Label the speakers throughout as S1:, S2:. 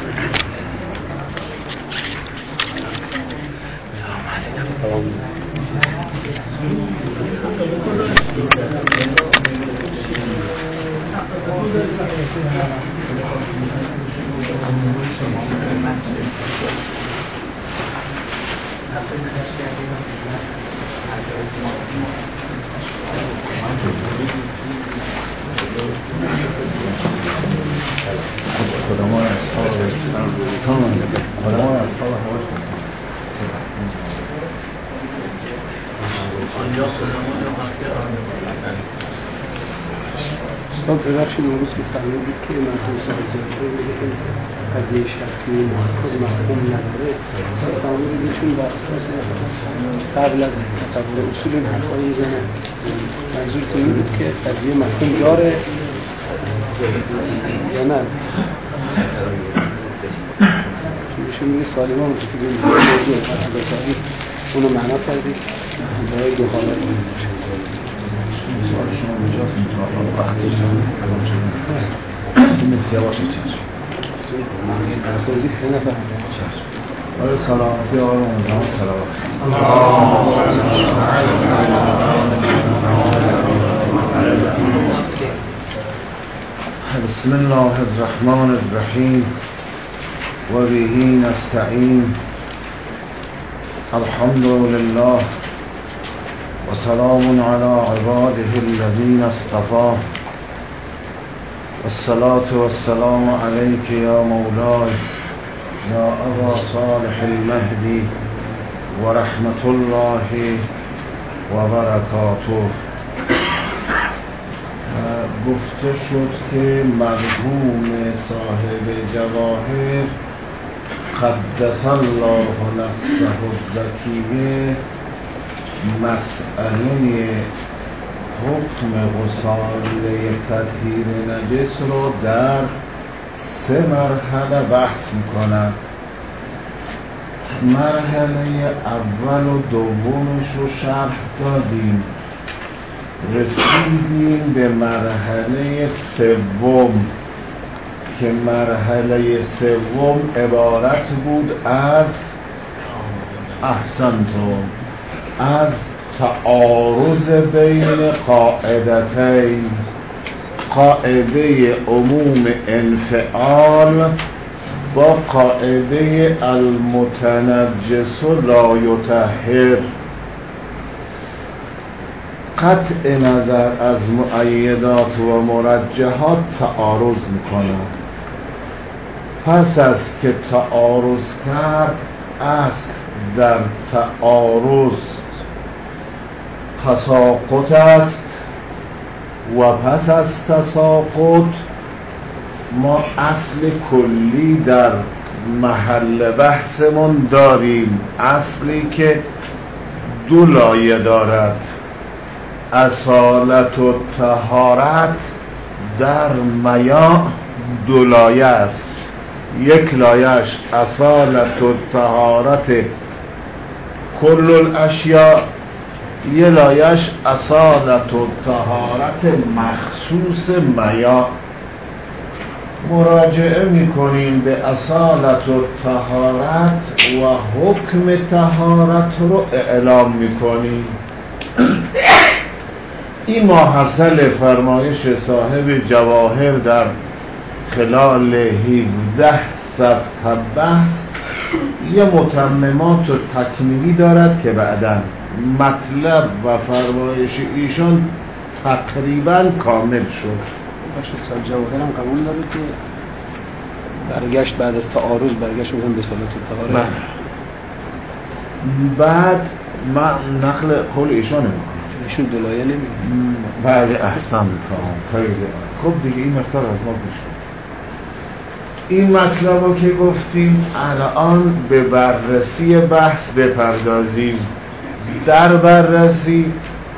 S1: ببخشید اون روز که فهمیدید که مرحوم صاحب جلسه قضیه شخصی مفهوم نداره فهمیدید چون بر اساس قبل از تطبیق اصول این حرفا میزنه منظورتون این بود که قضیه مفهوم داره یا نه؟ چون میگه سالما مشکلی موضوع بسازید اونو معنا کردید برای دو حالت میشه
S2: سوال شما بجاست میتونم وقتی الان شدن این سیاوش چشم
S1: توضیح نفهم
S2: آره سلامتی آره منظم سلامت بسم الله الرحمن الرحیم و به نستعین الحمد لله و سلام علی عباده الذین اصطفى والصلاة والسلام علیک یا مولای یا ابا صالح المهدی و رحمت الله و برکاته. گفته شد که مرحوم صاحب جواهر قدس الله نفسه الزکیه مسئله حکم غساله تطهیر نجس رو در 3 مرحله بحث می‌کند. مرحله اول و دومش رو شرح دادیم، رسیدیم به مرحله سوم که مرحله سوم عبارت بود از احسنتم از تعارض بین قاعدتین، قاعده عموم انفعال با قاعده المتنجس لا یطهر. قطع نظر از مؤیدات و مرجحات تعارض میکنه. پس از که تعارض کرد اصل در تعارض تساقط است و پس از تساقط ما اصل کلی در محل بحثمون داریم، اصلی که 2 لایه دارد. اصالت و طهارت در میاء 2 لایه است، یک لایه‌اش اصالت و طهارت کل الاشیاء، یه لایه‌اش اصالت و طهارت مخصوص میاء. مراجعه میکنیم به اصالت و طهارت و حکم طهارت رو اعلام میکنیم. این ماحصل فرمایش صاحب جواهر در خلال 17 صفحه بحث یه متممات و تکمیلی دارد که بعداً مطلب و فرمایش ایشان تقریباً کامل شد.
S1: صاحب جواهر هم قبول داره که برگشت بعد از تعارض برگشت میگن به صلات الطهاره.
S2: بعد من نقل قول ایشان میکنم،
S1: ایشون 2 لایه نمیگه.
S2: بله احسن خیلی خب دیگه این مقدار از ما گوش. این مطلب رو که گفتیم الان به بررسی بحث بپردازیم. در بررسی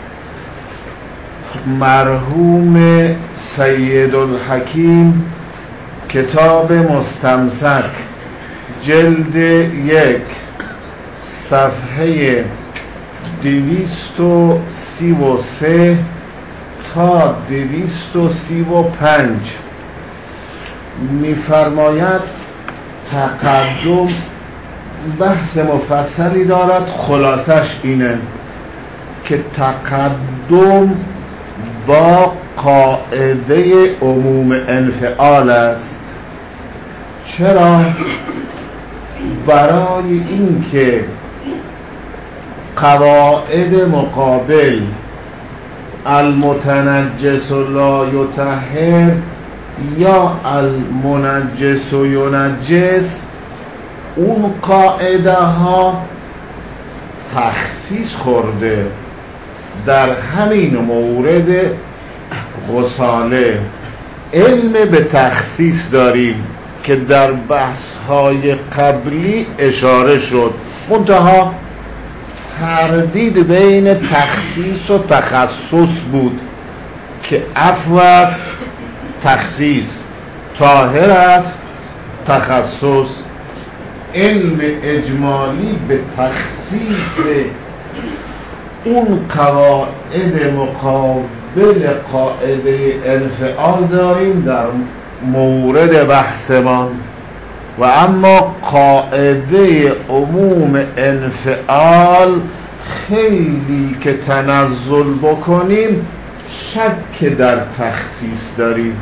S2: مرحوم سید الحکیم کتاب مستمسک جلد 1 صفحه 233 تا 235 می‌فرماید تقدم بحث مفصلی دارد، خلاصش اینه که تقدم با قاعده عموم انفعال است. چرا؟ برای اینکه قواعد مقابل المتنجس لا یطهر یا المنجس ینجس، اون قاعده ها تخصیص خورده. در همین مورد غساله علم به تخصیص داریم که در بحث‌های قبلی اشاره شد، منتها تردید بین تخصیص و تخصص بود که عفو است تخصیص، طاهر است تخصص. علم اجمالی به تخصیص اون قواعد مقابل قاعده انفعال داریم در مورد بحثمان، و اما قاعده عموم انفعال خیلی که تنزل بکنیم شک در تخصیص داریم.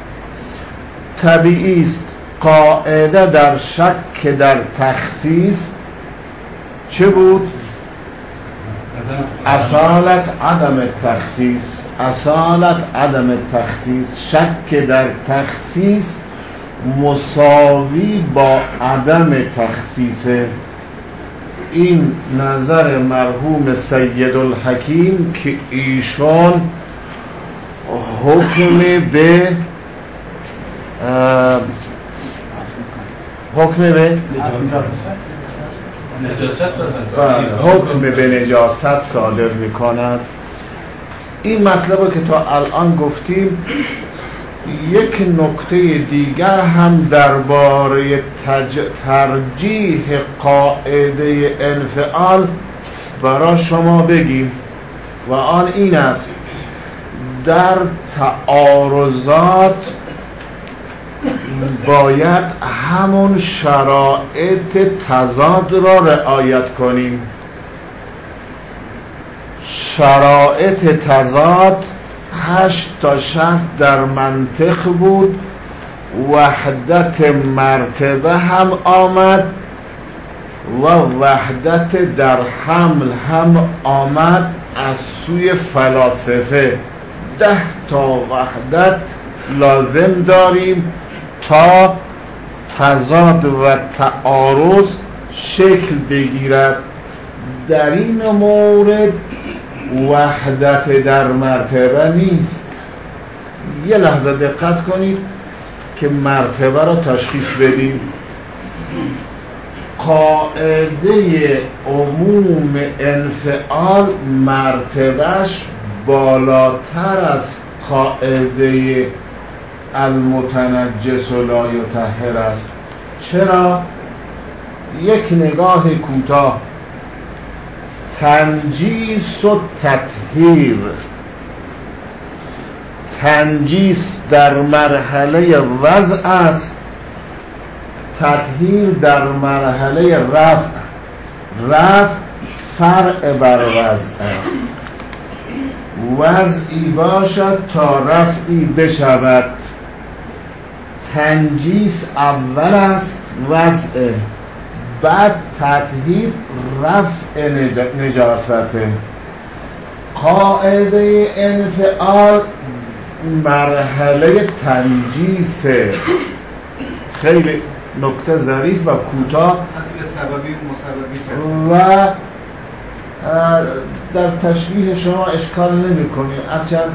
S2: طبیعی است قاعده در شک در تخصیص چه بود؟ اصالت عدم تخصیص. اصالت عدم تخصیص، شک در تخصیص مساوی با عدم تخصیص. این نظر مرحوم سید الحکیم که ایشان حکم به حکم به نجاست صادر می کند. این مطلب که تا الان گفتیم، یک نکته دیگر هم درباره ترجیح قاعده انفعال برای شما بگیم، و آن این است: در تعارضات باید همون شرایط تضاد را رعایت کنیم. شرایط تضاد 8 تا شرط در منطق بود، وحدت مرتبه هم آمد و وحدت در حمل هم آمد از سوی فلاسفه. 10 تا وحدت لازم داریم تا تضاد و تعارض شکل بگیرد. در این مورد وحدت در مرتبه نیست. یه لحظه دقت کنید که مرتبه را تشخیص بدیم. قاعده عموم انفعال مرتبهش بالاتر از قاعده المتنجس لا یطهر است. چرا؟ یک نگاه کوتاه. تنجیس و تطهیر. تنجیس در مرحله وضع است، تطهیر در مرحله رفع. رفع فرع بر وضع است. وضعی باشد تا رفعی بشود. تنجیس اول است وضع، بعد تطهیر رفع نجاسته. قاعده انفعال مرحله تنجیسه. خیلی نکته ظریف و کوتاه
S3: اصل سببی مسببی
S2: و در تشریح شما اشکال نمی کنیم، هرچند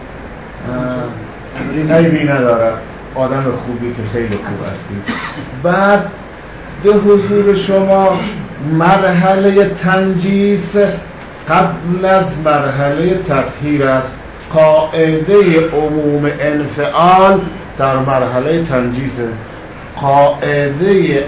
S2: عیبی ندارد. آدم خوبی که خیلی خوب هستید. بعد به حضور شما مرحله تنجیس قبل از مرحله تطهیر است. قاعده عموم انفعال در مرحله تنجیسه. قاعده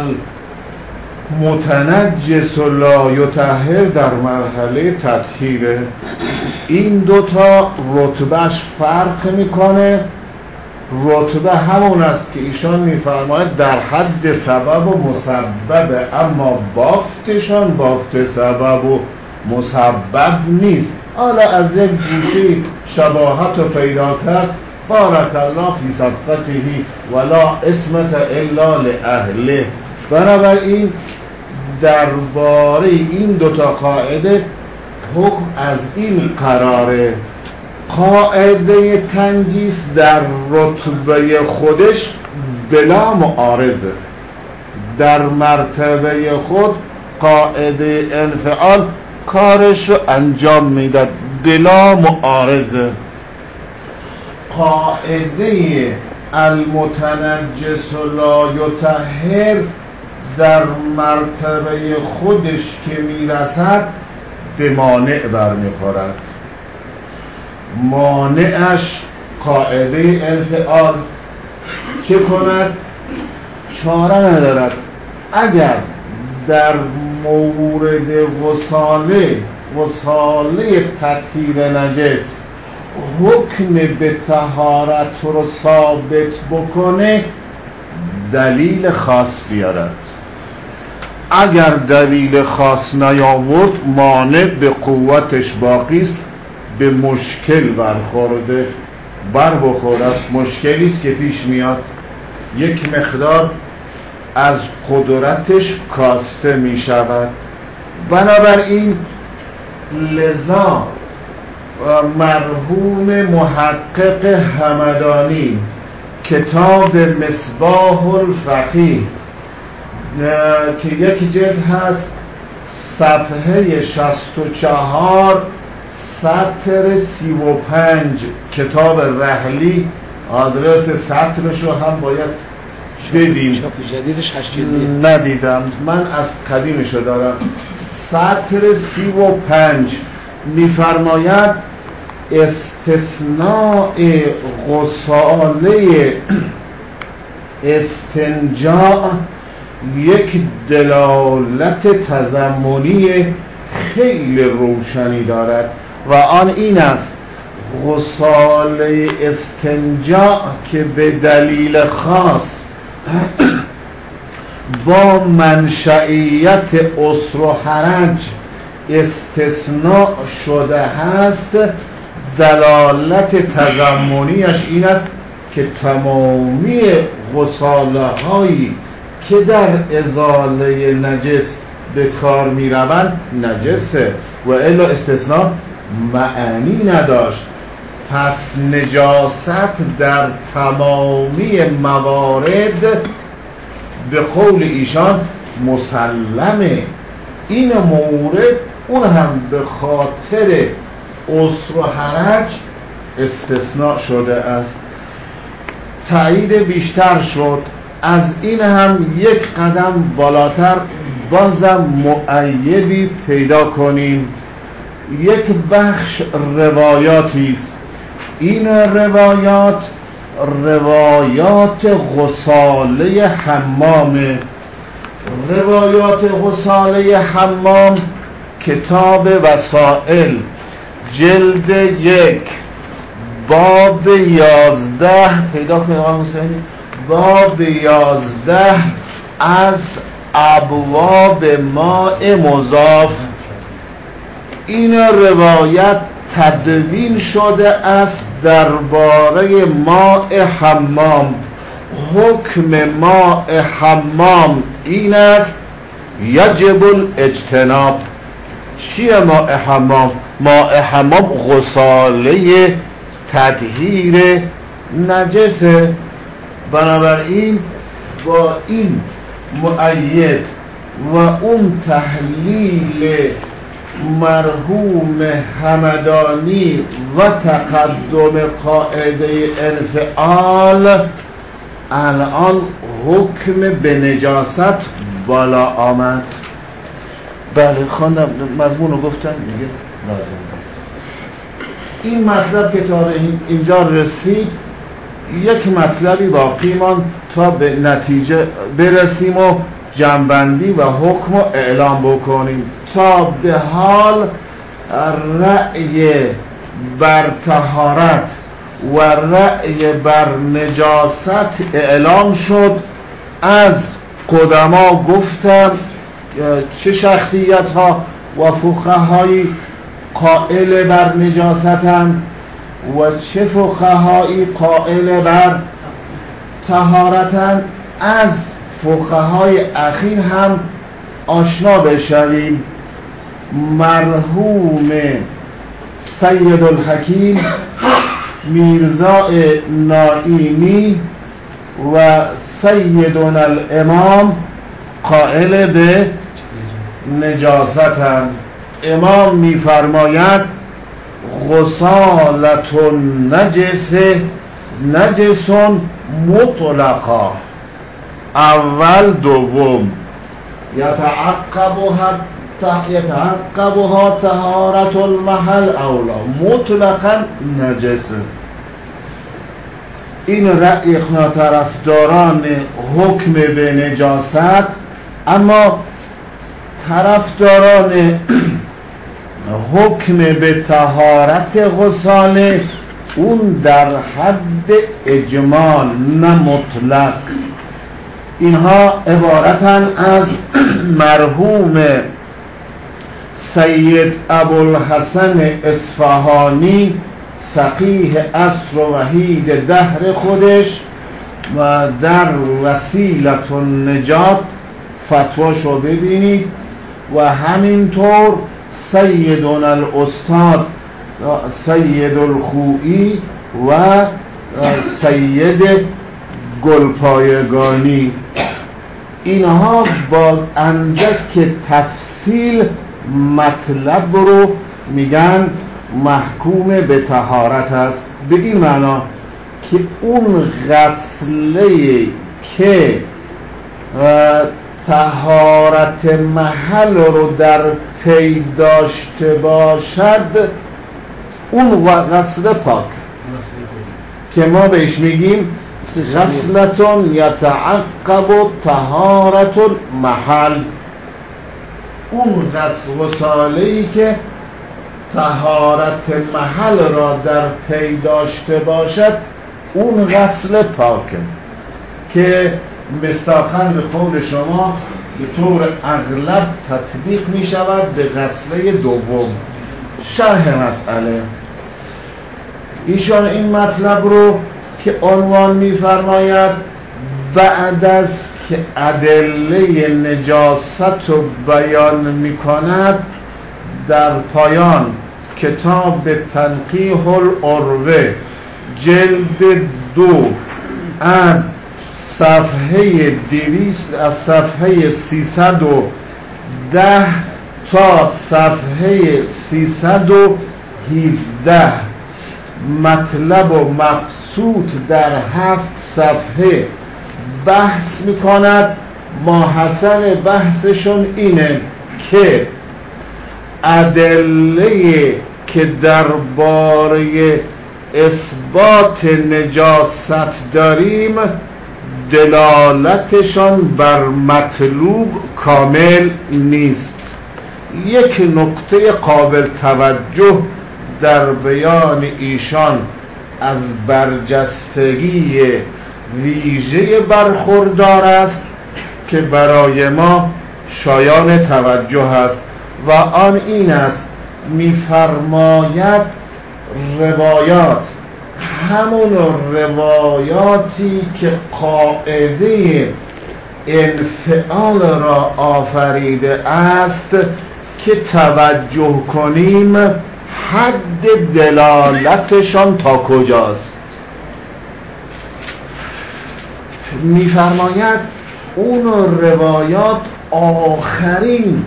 S2: المتنجس لا یطهر در مرحله تطهیره. این دوتا رتبهش فرق میکنه رتبه همون است که ایشان میفرماید در حد سبب و مسبب، اما بافتشان بافت سبب و مسبب نیست. حالا از یک گوشه شباهت رو پیدا کرد، بارک الله فی صفقته ولا اسمت الا لاهله. بنابراین درباره این دوتا قاعده حکم از این قراره: قاعده تنجیس در رتبه خودش بلا معارضه، در مرتبه خود قاعده انفعال کارش رو انجام میداد بلا معارضه. قاعده المتنجس لا یطهر در مرتبه خودش که میرسد به مانع برمیخورد. مانعش قاعده انفعال چه کند؟ چاره ندارد. اگر در مورد وصاله تطهیر نجس حکم به طهارت رو ثابت بکنه، دلیل خاص بیارد. اگر دلیل خاص نیاورد، مانع به قوتش باقی است، به مشکل بخورد. مشکلی است که پیش میاد، یک مقدار از قدرتش کاسته می شود. بنابراین لذا مرحوم محقق همدانی کتاب مصباح الفقیه که یک جلد هست، صفحه 64 سطر 35، کتاب رحلی، آدرس سطرش رو هم باید بدیم.
S1: جدیدش 8 جلدیه.
S2: ندیدم، من از قدیمش رو دارم. سطر 35 میفرماید استثناء غساله استنجاء یک دلالت تضمنی خیلی روشنی دارد و آن این است: غساله استنجاء که به دلیل خاص با منشئیت عسر و حرج استثناء شده هست، دلالت تضمنیش این است که تمامی غساله هایی که در ازاله نجس به کار می روند نجسه، و الا استثناء معنی نداشت. پس نجاست در تمامی موارد به قول ایشان مسلمه. این مورد اون هم به خاطر عسر و حرج استثناء شده است. تایید بیشتر شد. از این هم یک قدم بالاتر بازم مؤیدی پیدا کنیم. یک بخش روایاتی است. این روایات غساله حمام. روایات غساله حمام کتاب وسائل جلد 1 باب 11 پیدا کنید آقای حسینی. باب 11 از ابواب ماء مضاف. این روایت تدوین شده است درباره ماء حمام. حکم ماء حمام این است: یجب الاجتناب. چیه ماء حمام؟ ماء حمام غساله تطهیر نجسه. بنابراین با این مؤید و اون تحلیل مرحوم همدانی و تقدم قاعده انفعال، الان حکم به نجاست بالا آمد. بله خواندم، مضمون رو گفتن دیگه لازم است. این مطلب که تا اینجا رسید، یک مطلبی باقی ماند تا به نتیجه برسیم و جنبندی و حکم رو اعلام بکنیم. تا به حال رأی بر طهارت و رأی بر نجاست اعلام شد. از قدما گفتم چه شخصیت ها و فقهایی قائل بر نجاستند و چه فقهایی قائل بر طهارتند. از فقهای اخیر هم آشنا بشویم. مرحوم سید الحکیم میرزا نائینی و سیدنا الامام قائل به نجاستند. امام میفرماید غسالت نجس مطلقا. اول دوم یتعقبها طهارت المحل اولا مطلقا نجس. این رأی طرفداران حکم به نجاست، اما طرفداران حکم به طهارت غساله اون در حد اجمال نه مطلق. اینها عبارتن از مرحوم سید ابوالحسن اصفهانی فقیه عصر و وحید دهر خودش و در وسیلة النجات فتواشو ببینید و همینطور سیدنا الاستاد سید الخوئی و سید گلپایگانی، اینها با اندک تفصیل مطلب رو میگن محکوم به طهارت است. به این معنا که اون غسله که طهارت محل رو در پی داشته باشد اون غسله پاک که ما بهش میگیم غسلتون یتعقب طهارت المحل. اون غساله‌ای که طهارت محل را در پی داشته باشد اون غسل پاکه که مستاخن به قول شما به طور اغلب تطبیق می شود به غسله دوم. شرح مسئله ایشان این مطلب رو که عنوان می فرماید بعد از که ادله نجاست رو بیان می کند در پایان کتاب تنقیح العروه جلد 2 از صفحه 310 تا صفحه 317 مطلب و مبسوط در 7 صفحه بحث میکند. ماحصل بحثشون اینه که ادله که درباره اثبات نجاست داریم دلالتشان بر مطلوب کامل نیست. یک نکته قابل توجه در بیان ایشان از برجستگی ویژه برخوردار است که برای ما شایان توجه است و آن این است می‌فرماید روایات همون روایاتی که قاعده انفعال را آفریده است که توجه کنیم حد دلالتشان تا کجاست. میفرماید اون روایات آخرین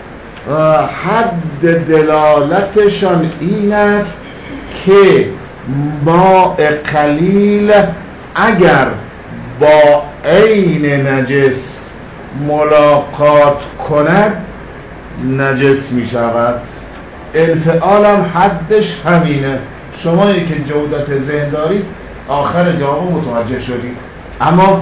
S2: حد دلالتشان این است که ماء قلیل اگر با عین نجس ملاقات کند نجس می شود. انفعالم حدش همینه. شمایی که جودت ذهن دارید آخر جواب متوجه شدید. اما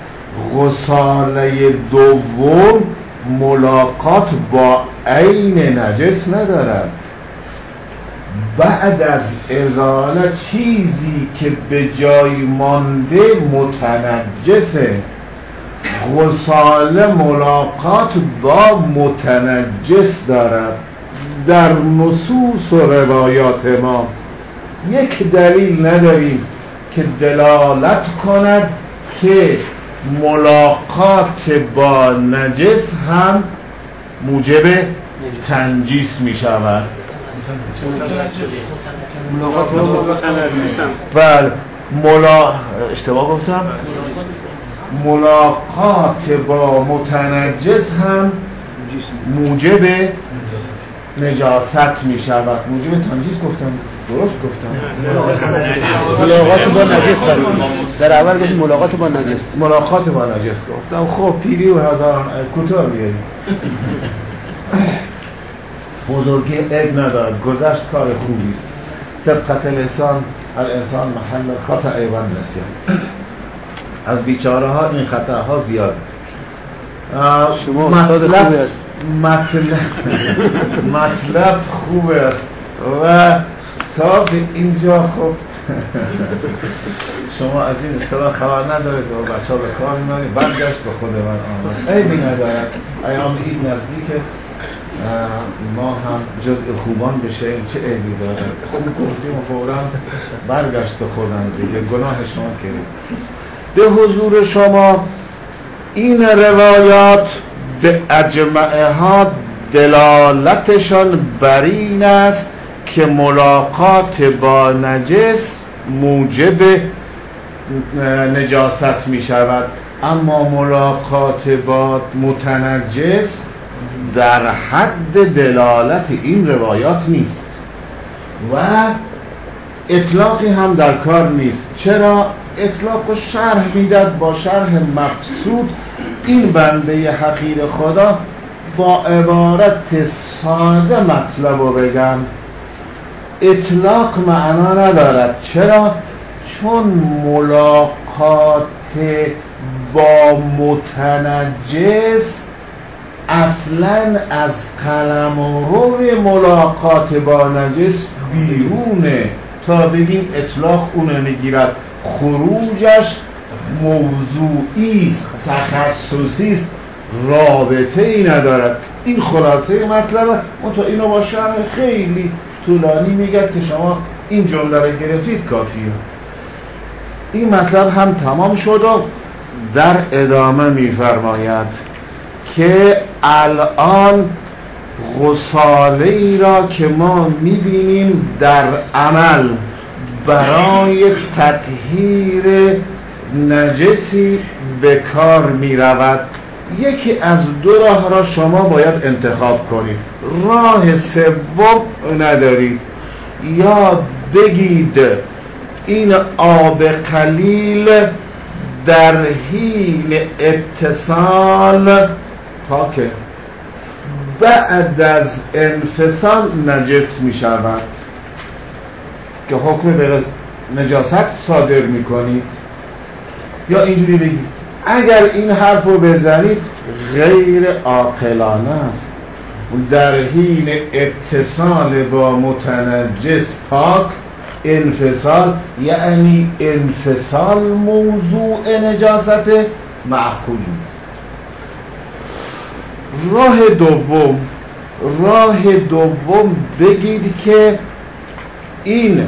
S2: غساله دوم ملاقات با عین نجس ندارد. بعد از ازاله چیزی که به جای مانده متنجسه. غسال ملاقات با متنجس دارد. در نصوص و روایات ما یک دلیل نداریم که دلالت کند که ملاقات با نجس هم موجب تنجیس می شود.
S1: ملاقات با متنجس هم
S2: بله اشتباه گفتم. ملاقات با متنجس هم موجب نجاست می شود. موجب تنجیس گفتم؟ درست گفتم؟
S1: ملاقات با نجس در اول گفتم ملاقات با نجس.
S2: ملاقات با نجس گفتم. خب پیری و هزاران کوتاه بیاریم. بزرگی عیب ندارد، گذشت کار خوبی است. سبقت الانسان محل خطا و نسیان. از بیچاره ها این خطاها زیاد.
S1: شما استاد خوبی است.
S2: مطلب خوب است و تا به اینجا خب شما از این اصطلاح خبر ندارید و بچه ها به کار میمانید. برگشت به خود من آمد. عیبی ندارد. ایام عید نزدیکه، ما هم جزء خوبان بشیم، چه عیبی دارد. خوب گفتیم و فوراً برگشت به خودم دیگه، گناه شما کرد. به حضور شما این روایات به اجمعه ها دلالتشان بر این است که ملاقات با نجس موجب نجاست می شود، اما ملاقات با متنجس در حد دلالت این روایات نیست و اطلاقی هم در کار نیست. چرا؟ اطلاق و شرح میداد با شرح مقصود. این بنده حقیر خدا با عبارت ساده مطلب رو بگم. اطلاق معنا ندارد. چرا؟ چون ملاقات با متنجس اصلا از قلمرو ملاقات با نجس بیرونه. تا بگیم اطلاق اونو میگیرد، خروجش موضوعی است، تخصصی است، رابطه ای ندارد. این خلاصه مطلبه. اون تا اینو با شرح خیلی طولانی میگه که شما این جمله رو گرفتید کافیه. این مطلب هم تمام شد و در ادامه میفرماید که الان غساله ای را که ما میبینیم در عمل برای تطهیر نجسی به کار میرود، یکی از دو راه را شما باید انتخاب کنید. راه سوم ندارید. یا بگید این آب قلیل در حین اتصال پاکه، بعد از انفصال نجس می شود که حکم به نجاست صادر می کنید. یا اینجوری بگید اگر این حرف رو بزنید غیر عاقلانه است. در حین اتصال با متنجس پاک، انفصال یعنی انفصال موضوع نجاست معقول نیست. راه دوم بگید که این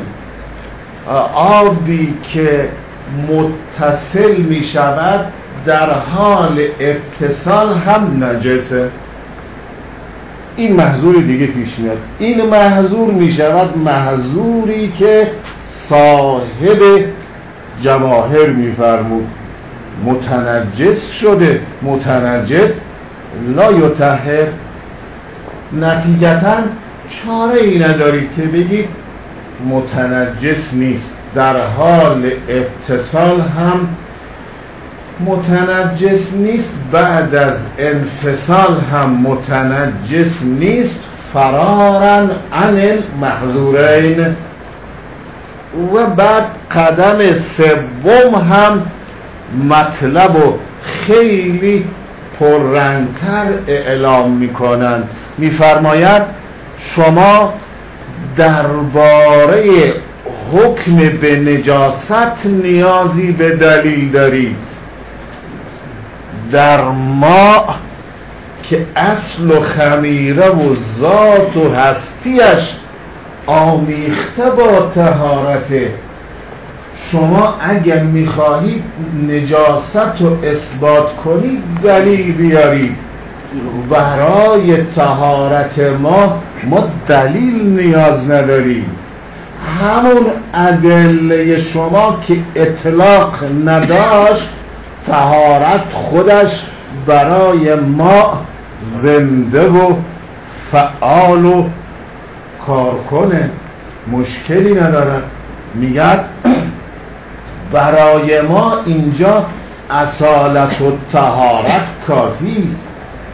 S2: آبی که متصل می شود در حال اتصال هم نجسه. این محظور دیگه پیش میاد. این محظور می شود محظوری که صاحب جواهر می فرمود متنجس شده. متنجس لا یطهر. نتیجتاً چاره ای ندارید که بگید متنجس نیست، در حال اتصال هم متنجس نیست، بعد از انفصال هم متنجس نیست، فرارا عن المحظورین. و بعد قدم سوم هم مطلب و خیلی پررنگتر اعلام میکنند. میفرماید شما درباره حکم به نجاست نیازی به دلیل دارید. در ماء که اصل و خمیره و ذات و هستیش آمیخته با طهارت، شما اگر میخواهید نجاست رو اثبات کنید دلیل بیارید. برای طهارت ما دلیل نیاز نداریم. همون ادله شما که اطلاق نداشت، طهارت خودش برای ما زنده و فعال و کارکنه، مشکلی ندارد. میگه برای ما اینجا اصالت و طهارت کافی است،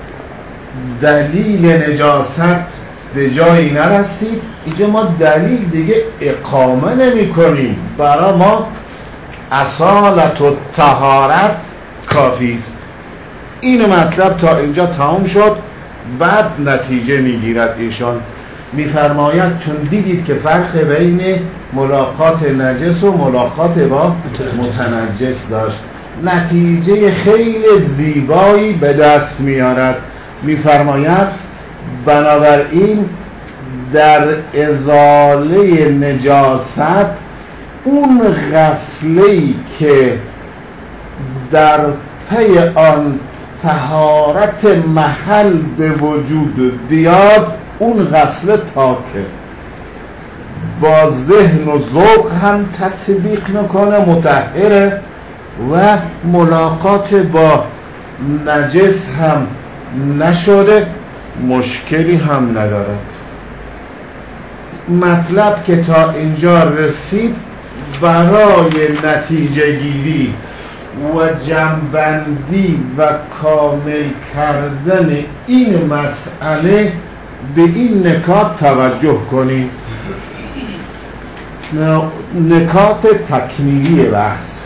S2: دلیل نجاست به جایی نرسید، اینجا ما دلیل دیگه اقامه نمی کنیم، برای ما اصالت و طهارت کافی است. این مطلب تا اینجا تمام شد. بعد نتیجه میگیرد ایشان، میفرماید چون دیدید که فرق بین ملاقات نجس و ملاقات با متنجس داشت، نتیجه خیلی زیبایی به دست میارد. میفرماید بنابراین در ازاله نجاست اون غسلی که در پی آن طهارت محل به وجود بیاد، اون غسل پاکه، با ذهن و ذوق هم تطبیق میکنه، مطهره و ملاقات با نجس هم نشده، مشکلی هم ندارد. مطلب که تا اینجا رسید برای نتیجه گیری و جمع‌بندی و کامل کردن این مسئله به این نکات توجه کنید. نکات تکمیلی بحث.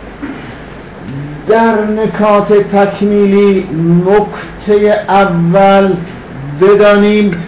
S2: در نکات تکمیلی نکته اول بدانیم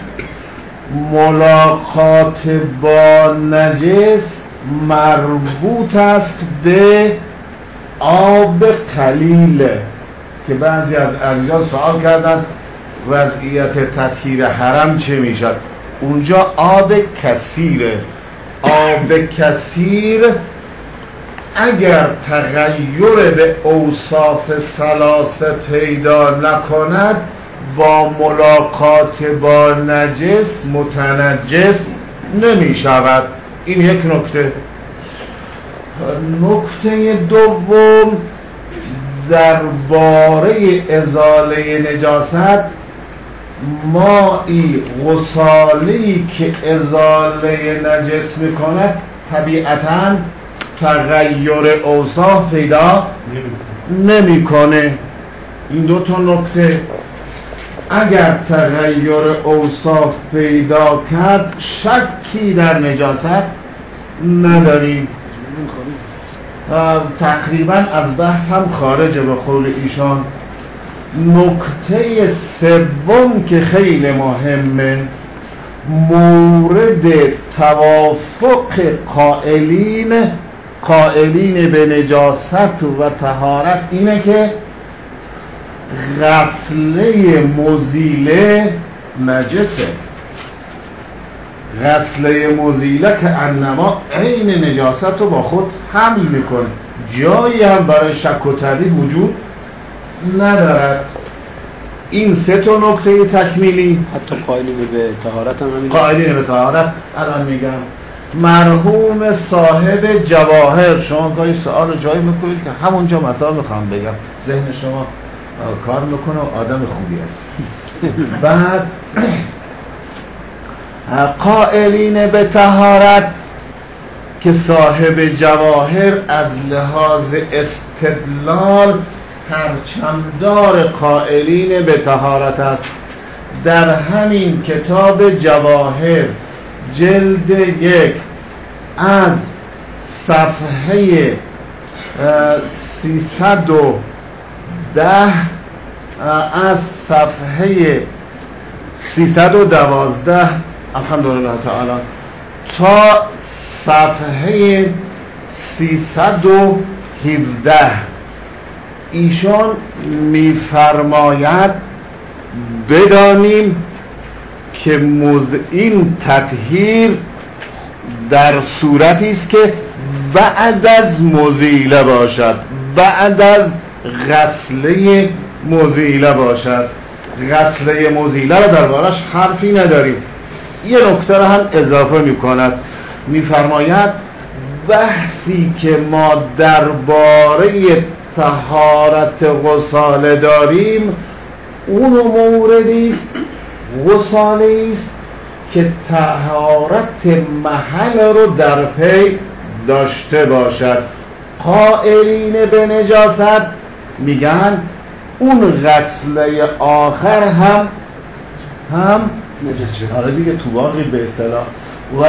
S2: ملاقات با نجس مربوط است به آب قلیل، که بعضی از عزیزان سوال کردن وضعیت تطهیر حرم چه میشد؟ اونجا آب کثیره. آب کثیر اگر تغییر به اوصاف ثلاثه پیدا نکند، با ملاقات با نجس متنجس نمی شود. این یک نکته. نکته دوم درباره ازاله نجاست، مایی غسالی که ازاله نجس میکند طبیعتاً تغییر اوصاف پیدا نمیکنه. این دو تا نکته، اگر تغییر اوصاف پیدا کرد شکی در نجاست نداریم. تقریبا از بحث هم خارجه به قول ایشان. نکته سوم که خیلی مهمه، مورد توافق قائلین به نجاست و طهارت اینه که غسله مزیله نجسه. غسله مزیله که انما عین نجاست رو با خود حمل میکنه، جایی هم برای شک و تردید وجود ندارد. این سه تا نکته تکمیلی.
S1: حتی قائلین به طهارت هم همین.
S2: قائلین به طهارت الان میگم. مرحوم صاحب جواهر، شما گاهی سوال جایی میکنید که همونجا مطلب میخوام بگم، ذهن شما کار میکنه و آدم خوبی است. بعد قائلین به طهارت که صاحب جواهر از لحاظ استدلال پرچمدار قائلین به طهارت است. در همین کتاب جواهر جلد 1 از صفحه 310 از صفحه 312 الحمدلله تعالی تا صفحه 317 ایشان میفرماید بدانیم که این تطهیر در صورتی است که بعد از مزیله باشد، بعد از غسله مزیله باشد. غسله مزیله را دربارش حرفی نداریم. یه نکته را هم اضافه میکند، میفرماید بحثی که ما درباره طهارت غساله داریم اون موردی است، غساله است که طهارت محل رو در پی داشته باشد. قائلین به نجاست میگن اون غسله آخر هم آره دیگه تو واقعی به اصطلاح، و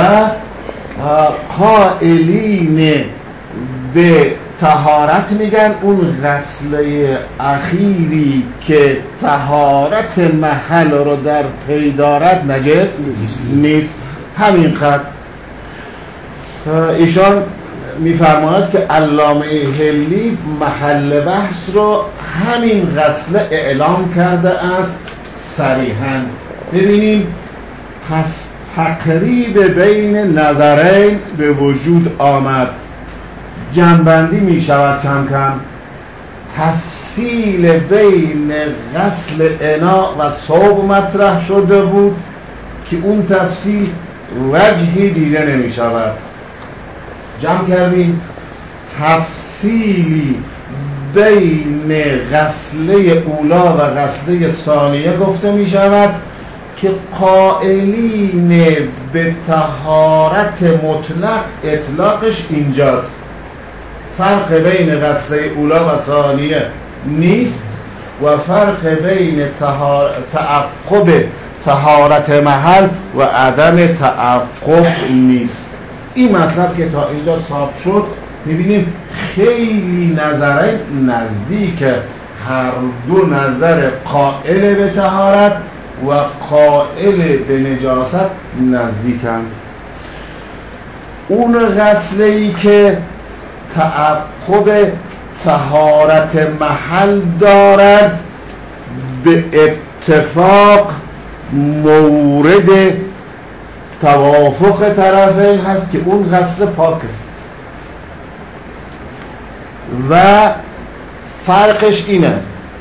S2: قائلین به طهارت میگن اون غسله اخیری که طهارت محل رو در پی دارد نجس نیست. همین قدر. ایشان میفرماید که علامه حلی محل بحث رو همین غسله اعلام کرده است صریحاً. ببینیم پس تقریب بین نظرین به وجود آمد، جنبندی می شود کم کم. تفصیل بین غسل اناء و ثوب مطرح شده بود که اون تفصیل وجهی دیده نمی شود. جمع کردیم تفصیلی بین غسله اولا و غسله ثانیه گفته می شود که قائلین به طهارت مطلق اطلاقش اینجاست. فرق بین غسله اولا و ثانیه نیست و فرق بین تعقب طهارت محل و عدم تعقب نیست. این مطلب که تا اینجا ثابت شد، میبینیم خیلی نظره نزدیک، هر دو نظر قائل به طهارت و قائل به نجاست نزدیکن. اون غسله‌ای که تعقب طهارت محل دارد به اتفاق مورد توافق طرفین هست که اون غسل پاکه و فرقش اینه،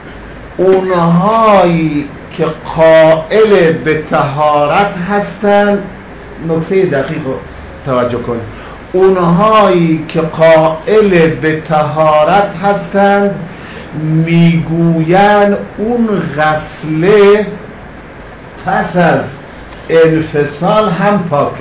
S2: اونهایی که قائل به طهارت هستند، نکته دقیق رو توجه کنید، اونهایی که قائل به طهارت هستند میگویند اون غسله پس از انفصال هم پاکه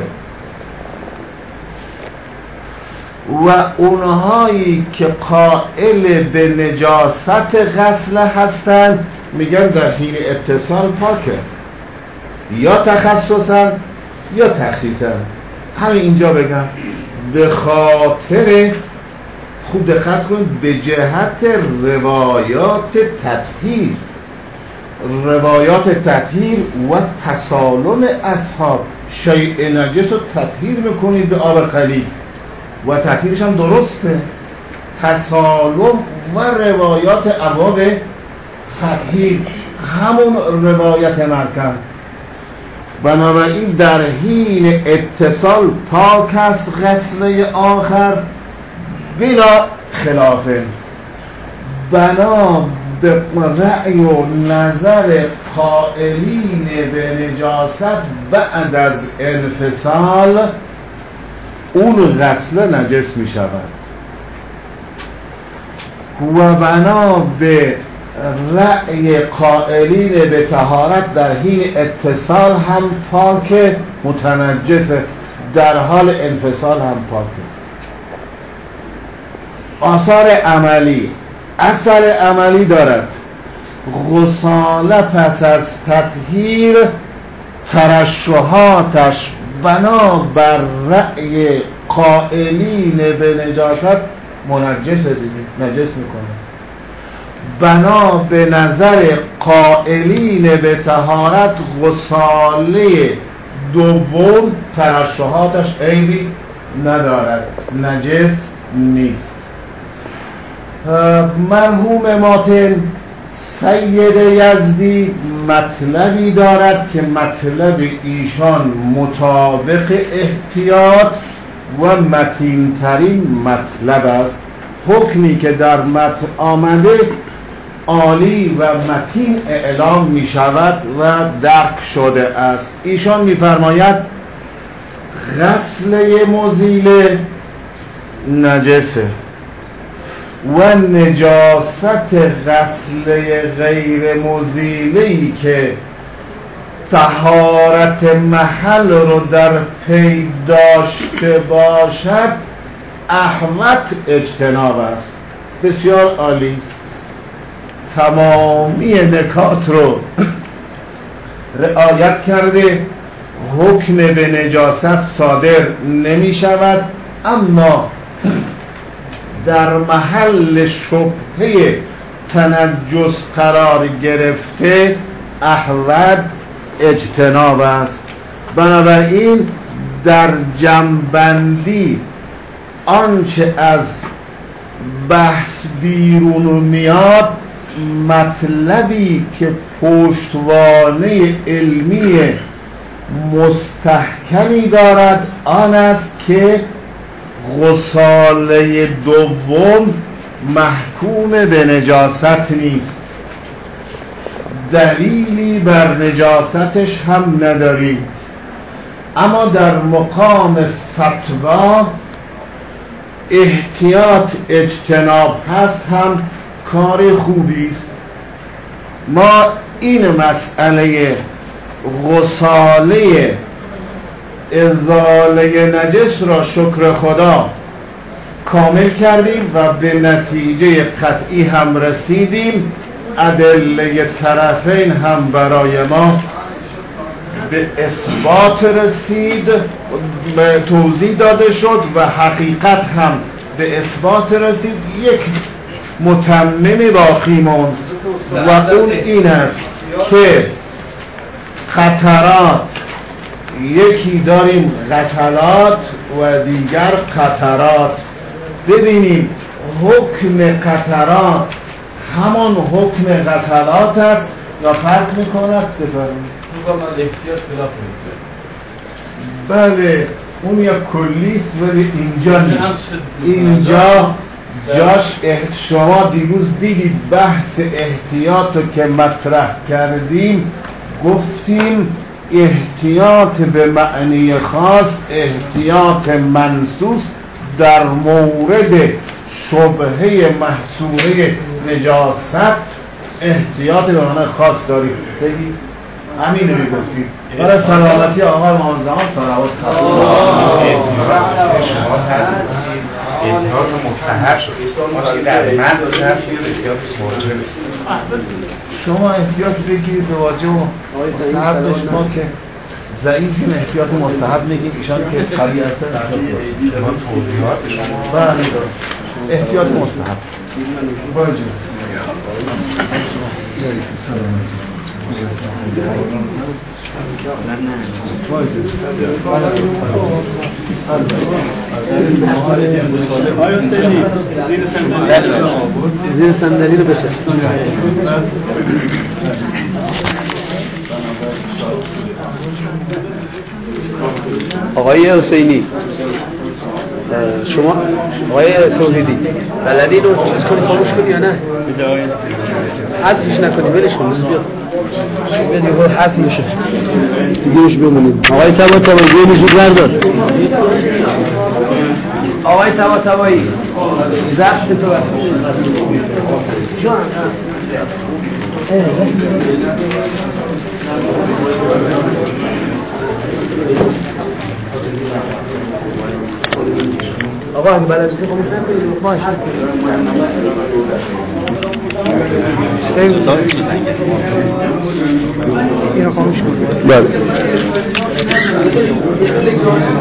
S2: و اونهایی که قائل به نجاست غسله هستند میگن در حین اتصال پاکه، یا تخصصا یا تخصیصا. همین اینجا بگم به خاطر، خوب دقت کنید، به جهت روایات تطهیر، روایات تطهیر و تسالم اصحاب، شیء نجس رو تطهیر میکنید به آب قلیل و تطهیرش هم درسته، تسالم و روایات ابواب تطهیر همون روایت مرکب. بنابراین در حین اتصال پاک است غسله آخر بلا خلافه. بنا به رأی و نظر قائلین به نجاست بعد از انفصال اون غسله نجس می شود و بنا به رأی قائلین به طهارت در حین اتصال هم پاک متنجسه، در حال انفصال هم پاکه. آثار عملی، اثر عملی دارد. غساله پس از تطهیر ترشحاتش بنا بر رأی قائلین به نجاست منجسه دیگه، نجس میکنه. بنا به نظر قائلین به طهارت غساله دوم ترشحاتش عیبی ندارد، نجس نیست. مرحوم ماتن سید یزدی مطلبی دارد که مطلب ایشان مطابق احتیاط و متین‌ترین مطلب است. حکمی که در متن آمده عالی و متین اعلام می شود و درک شده است. ایشان می فرماید غسل مزیل نجسه و نجاست غسل غیر مزیلی که طهارت محل رو در پی داشته باشد احوط اجتناب است. بسیار عالی است. تمامی نکات رو رعایت کرده، حکم به نجاست صادر نمی شود، اما در محل شبهه تنجس قرار گرفته احوط اجتناب است. بنابراین در جمع‌بندی آنچه از بحث بیرون میاد مطلبی که پشتوانه علمی مستحکمی دارد آن است که غساله دوم محکوم به نجاست نیست، دلیلی بر نجاستش هم نداریم، اما در مقام فتوا احتیاط اجتناب هست هم کار خوبی است. ما این مسئله غساله ازاله نجس را شکر خدا کامل کردیم و به نتیجه قطعی هم رسیدیم. ادله طرفین هم برای ما به اثبات رسید، به توضیح داده شد و حقیقت هم به اثبات رسید. یک متمم باقی ماند و اون این است که قطرات، یکی داریم غسلات و دیگر قطرات. ببینیم حکم قطرات همان حکم غسلات است یا فرق میکند؟ بفرمایید. بله اون یا کلیست ولی اینجا نیست. اینجا جاش شما دیروز دیدید بحث احتیاط رو که مطرح کردیم، گفتیم احتیاط به معنی خاص احتیاط منصوص در مورد شبهه محصوره نجاست احتیاط به معنی خاص داریم. بگید همینه میگفتیم برای سلامتی آقا امام زمان صلوات
S4: احتیاط مستحب شد. ما در متن هست احتیاط واجب.
S2: شما احتیاط بگیرید واجب و مستحب داشت، ما که ضعیفیم احتیاط مستحب میگیم، ایشان که قوی هستن
S4: ما توضیحات شما
S2: بله احتیاط مستحب باید
S1: زیر صندلی رو بچسب. آقای حسینی، شما آقای توحیدی بلدی رو چیز کنی خاموش کنی یا نه؟ حذفش نکنی ولش کن بیا دیگه حذف میشه دیگهش بمونید. آقای طباطبایی میشه بردار. آقای طباطبایی زفت تو جان آقا اگه بلد نیستی خاموش نکنید ماش اینو خاموش کنید. بله